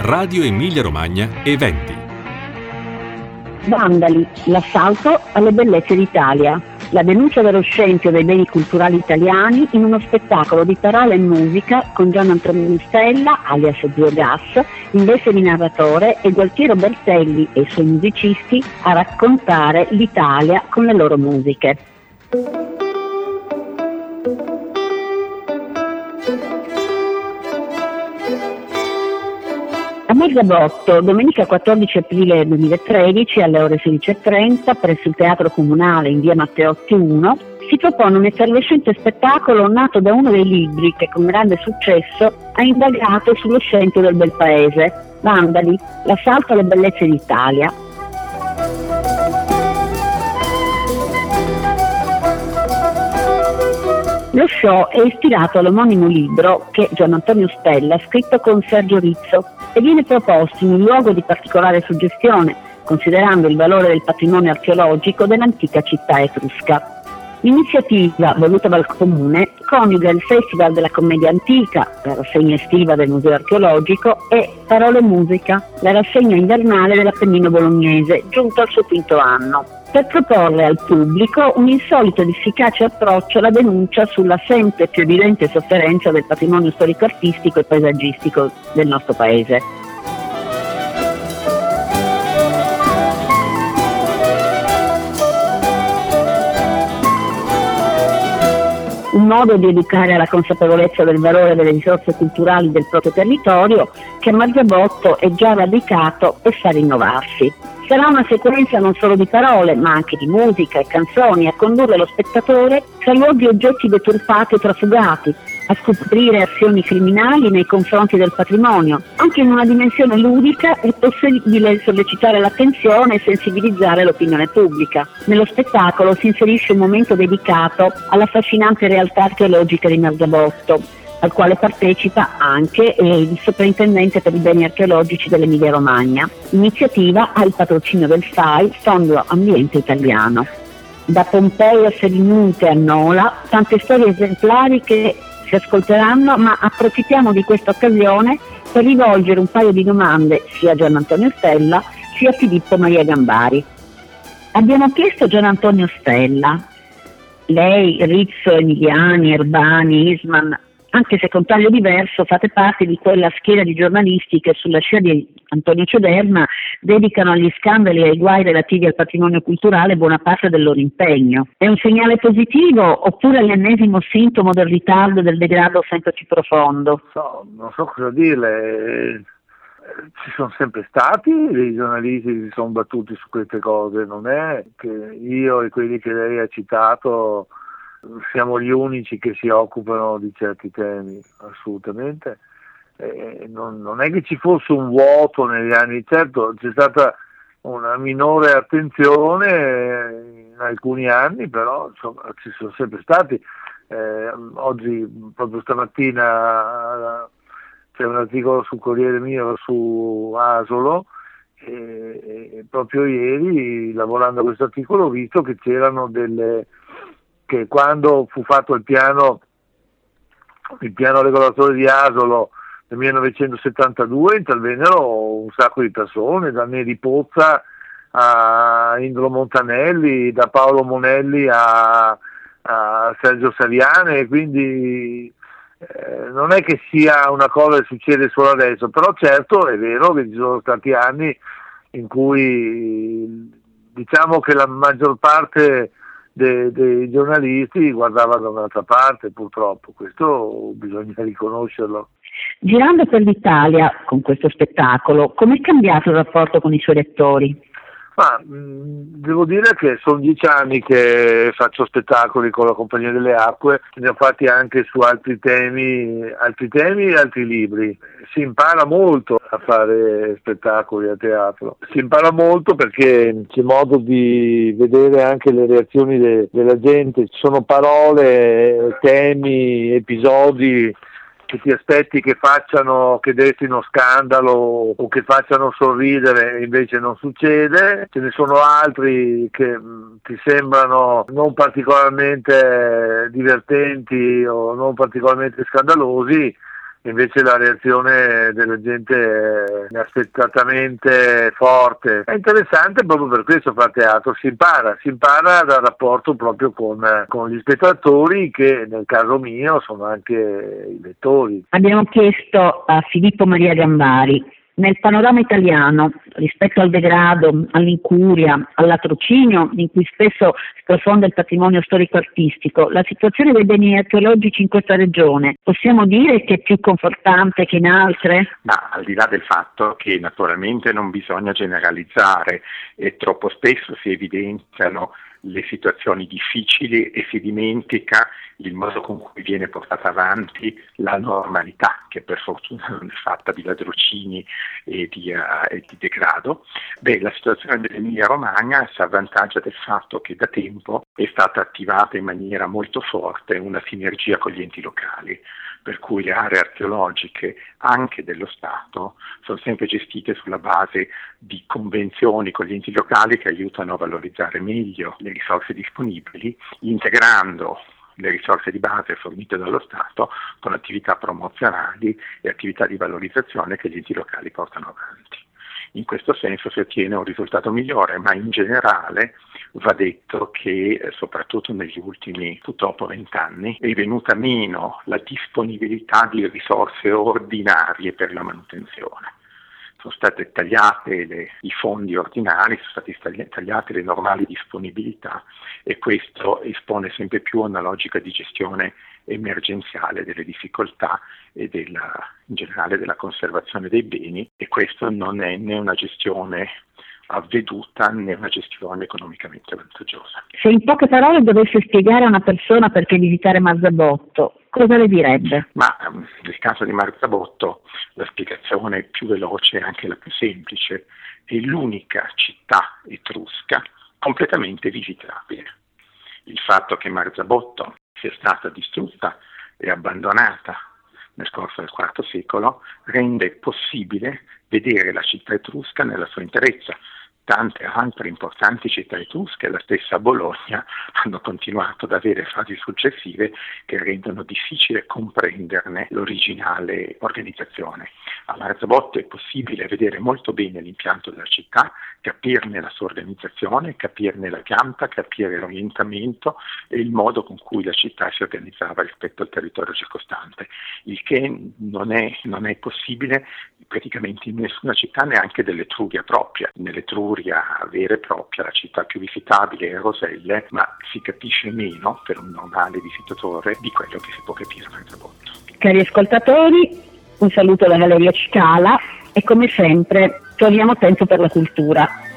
Radio Emilia Romagna Eventi. Vandali, l'assalto alle bellezze d'Italia. La denuncia dello scempio dei beni culturali italiani in uno spettacolo di parola e musica con Gian Antonio Stella, alias Zio Gas, in veste di narratore, e Gualtiero Bertelli e i suoi musicisti a raccontare l'Italia con le loro musiche. A Marzabotto, domenica 14 aprile 2013, alle ore 16:30, presso il Teatro Comunale in via Matteotti 1, si propone un effervescente spettacolo nato da uno dei libri che con grande successo ha indagato sullo scempio del bel paese, Vandali, l'assalto alle bellezze d'Italia. Lo show è ispirato all'omonimo libro che Gian Antonio Stella ha scritto con Sergio Rizzo e viene proposto in un luogo di particolare suggestione, considerando il valore del patrimonio archeologico dell'antica città etrusca. L'iniziativa, voluta dal Comune, coniuga il Festival della Commedia Antica, la rassegna estiva del Museo Archeologico, e Parole e Musica, la rassegna invernale dell'Appennino Bolognese, giunto al suo quinto anno, per proporre al pubblico un insolito ed efficace approccio alla denuncia sulla sempre più evidente sofferenza del patrimonio storico-artistico e paesaggistico del nostro paese. Un modo di educare alla consapevolezza del valore delle risorse culturali del proprio territorio, che a Marzabotto è già radicato e sa rinnovarsi. Sarà una sequenza non solo di parole, ma anche di musica e canzoni, a condurre lo spettatore tra luoghi e oggetti deturpati e trafugati, a scoprire azioni criminali nei confronti del patrimonio. Anche in una dimensione ludica è possibile sollecitare l'attenzione e sensibilizzare l'opinione pubblica. Nello spettacolo si inserisce un momento dedicato all'affascinante realtà archeologica di Marzabotto, al quale partecipa anche il sovrintendente per i beni archeologici dell'Emilia Romagna. L'iniziativa ha il patrocinio del FAI, Fondo Ambiente Italiano. Da Pompei a Selinunte a Nola, tante storie esemplari che si ascolteranno, ma approfittiamo di questa occasione per rivolgere un paio di domande sia a Gian Antonio Stella sia a Filippo Maria Gambari. Abbiamo chiesto a Gian Antonio Stella: lei, Rizzo, Emiliani, Erbani, Isman, anche se con taglio diverso, fate parte di quella schiera di giornalisti che sulla scia di Antonio Cioderna dedicano agli scandali e ai guai relativi al patrimonio culturale buona parte del loro impegno. È un segnale positivo oppure l'ennesimo sintomo del ritardo e del degrado sempre più profondo? Non so cosa dirle. Ci sono sempre stati dei giornalisti che si sono battuti su queste cose, non è che io e quelli che lei ha citato siamo gli unici che si occupano di certi temi, assolutamente. Non è che ci fosse un vuoto negli anni, certo c'è stata una minore attenzione in alcuni anni, però insomma, ci sono sempre stati. Oggi, proprio stamattina, c'è un articolo sul Corriere Mio su Asolo, e proprio ieri, lavorando a questo articolo, ho visto che c'erano che quando fu fatto il piano regolatore di Asolo nel 1972 intervennero un sacco di persone, da Neri Pozza a Indro Montanelli, da Paolo Monelli a Sergio Saviane, quindi non è che sia una cosa che succede solo adesso, però certo è vero che ci sono stati anni in cui diciamo che la maggior parte dei giornalisti guardava da un'altra parte, purtroppo, questo bisogna riconoscerlo. Girando per l'Italia con questo spettacolo, com'è cambiato il rapporto con i suoi lettori? Devo dire che sono 10 anni che faccio spettacoli con la Compagnia delle Acque, ne ho fatti anche su altri temi e altri libri. Si impara molto a fare spettacoli a teatro, si impara molto perché c'è modo di vedere anche le reazioni della gente, ci sono parole, temi, episodi che ti aspetti che destino scandalo o che facciano sorridere, invece non succede. Ce ne sono altri che ti sembrano non particolarmente divertenti o non particolarmente scandalosi, invece la reazione della gente è inaspettatamente forte. È interessante proprio per questo fare teatro, si impara dal rapporto proprio con gli spettatori, che nel caso mio sono anche i lettori. Abbiamo chiesto a Filippo Maria Gambari: nel panorama italiano, rispetto al degrado, all'incuria, al latrocinio in cui spesso sprofonda il patrimonio storico-artistico, la situazione dei beni archeologici in questa regione possiamo dire che è più confortante che in altre? Ma al di là del fatto che naturalmente non bisogna generalizzare e troppo spesso si evidenziano le situazioni difficili e si dimentica il modo con cui viene portata avanti la normalità, che per fortuna non è fatta di ladrocini e di degrado. La situazione dell'Emilia Romagna si avvantaggia del fatto che da tempo è stata attivata in maniera molto forte una sinergia con gli enti locali, per cui le aree archeologiche anche dello Stato sono sempre gestite sulla base di convenzioni con gli enti locali che aiutano a valorizzare meglio le risorse disponibili, integrando le risorse di base fornite dallo Stato con attività promozionali e attività di valorizzazione che gli enti locali portano avanti. In questo senso si ottiene un risultato migliore, ma in generale va detto che soprattutto negli ultimi purtroppo 20 anni è venuta meno la disponibilità di risorse ordinarie per la manutenzione. Sono state tagliate i fondi ordinari, sono state tagliate le normali disponibilità, e questo espone sempre più a una logica di gestione emergenziale delle difficoltà e in generale della conservazione dei beni, e questo non è né una gestione avveduta né una gestione economicamente vantaggiosa. Se in poche parole dovesse spiegare a una persona perché visitare Marzabotto, cosa le direbbe? Ma nel caso di Marzabotto la spiegazione più veloce e anche la più semplice: è l'unica città etrusca completamente visitabile. Il fatto che Marzabotto sia stata distrutta e abbandonata nel corso del IV secolo rende possibile vedere la città etrusca nella sua interezza. Tante altre importanti città etrusche, la stessa Bologna, hanno continuato ad avere fasi successive che rendono difficile comprenderne l'originale organizzazione. A Marzabotto è possibile vedere molto bene l'impianto della città, capirne la sua organizzazione, capirne la pianta, capire l'orientamento e il modo con cui la città si organizzava rispetto al territorio circostante, il che non è possibile praticamente in nessuna città, neanche dell'Etruria propria. Nell'Etruria vera e propria, la città più visitabile è Roselle, ma si capisce meno per un normale visitatore di quello che si può capire a Marzabotto. Cari ascoltatori, un saluto da Valeria Cicala e come sempre troviamo tempo per la cultura.